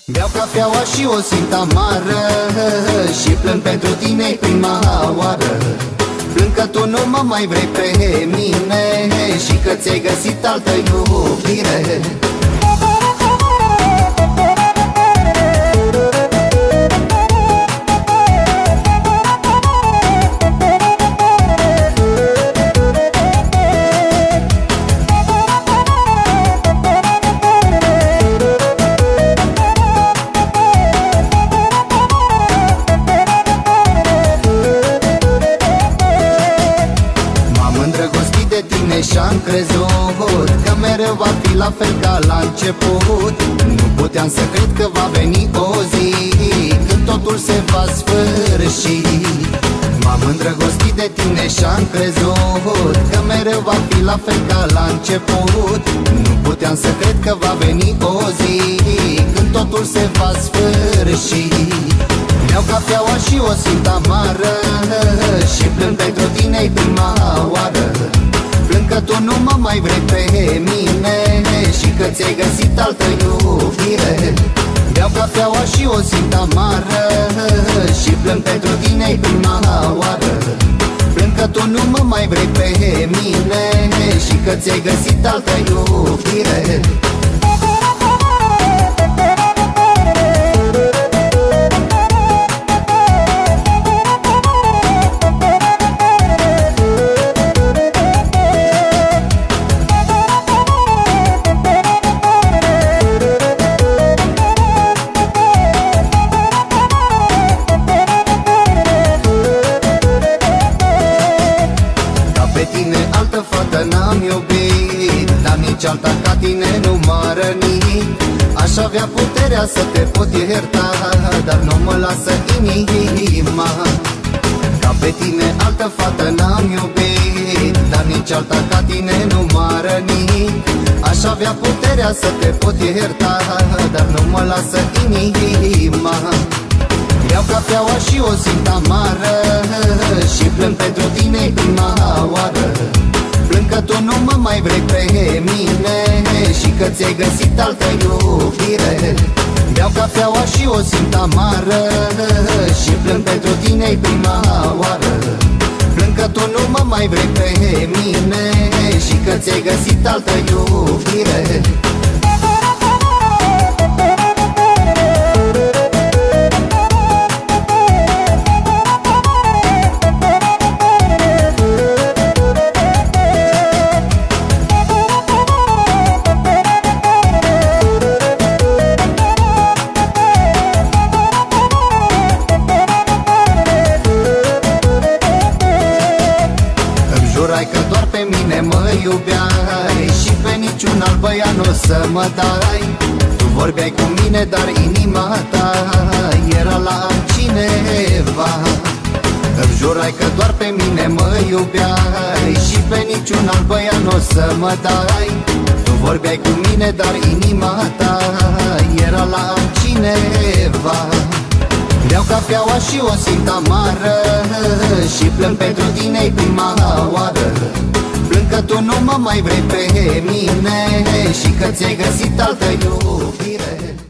Beau cafeaua și o simt amară și plâng pentru tine prima oară. Plâng că tu nu mă mai vrei pe mine și că ți-ai găsit altă iubire. Și-am crezut că mereu va fi la fel ca la început. Nu puteam să cred că va veni o zi când totul se va sfârși. M-am îndrăgostit de tine și-am crezut că mereu va fi la fel ca la început. Nu puteam să cred că va veni o zi când totul se va sfârși. Beau cafeaua și o simt amară și plâng pentru tine prima oară. Plâng că tu nu mă mai vrei pe mine și că ți-ai găsit altă iubire. Beau cafeaua și o simt amară și plâng pentru tine prima oară. Plâng că tu nu mă mai vrei pe mine și că ți-ai găsit altă iubire. Altă fată n-am iubit, dar nici alta ca tine nu m-a rănit. Aș avea puterea să te pot ierta, dar nu mă lasă inima. Ca pe tine altă fată n-am iubit, dar nici alta ca tine nu m-a rănit. Aș avea puterea să te pot ierta, dar nu mă lasă inima. Beau cafeaua și o simt amară și plâng pentru tine prima oară. Plâng că tu nu mă mai vrei pe mine și că ți-ai găsit altă iubire. Beau cafeaua și o simt amară și plâng pentru tine prima oară. Plâng că tu nu mă mai vrei pe mine și că ți-ai găsit altă iubire. Jurai că doar pe mine mă iubeai și pe niciun alt băiat n-o să mă dai. Tu vorbeai cu mine, dar inima ta era la altcineva. Îmi jurai că doar pe mine mă iubeai și pe niciun alt băiat n-o să mă dai. Tu vorbeai cu mine, dar inima ta era la altcineva. Beau cafeaua și o simt amară și plâng pentru tine prima oară. Plâng că tu nu mă mai vrei pe mine și că ți-ai găsit altă iubire.